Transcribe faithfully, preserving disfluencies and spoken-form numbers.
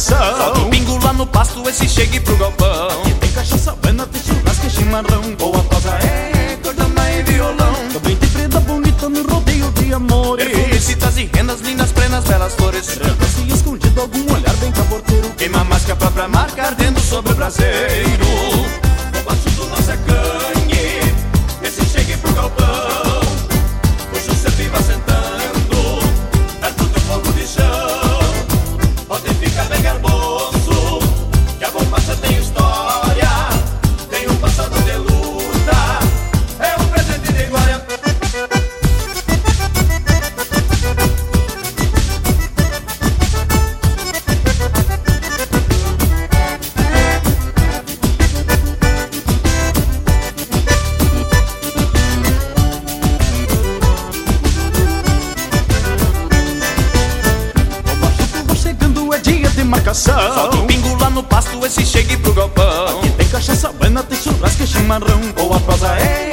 marcação. Solta o pingo lá no pasto, esse chegue pro galpão. Que tem cachaça buena, tem churrasco e chimarrão. Boa tosa é cordona e violão. Também tem prenda bonita no rodeio de amores. Perfumicitas e rendas, lindas prenas, belas flores. Renda-se escondido algum olhar bem caborteiro. Queima mais que a própria marca ardendo sobre o braseiro. O baixo do nosso é canhe, esse chegue pro galpão. Puxa o sempre vai sentando, perto do fogo de chão. Onde fica bem garboso, que a bombacha tem história. Tem um passado de luta, é um presente de glória. Marcação. Solta o pingo lá no pasto, esse chegue pro galpão. Aqui tem cachaça buena, tem churrasco e chimarrão. Boa prosa é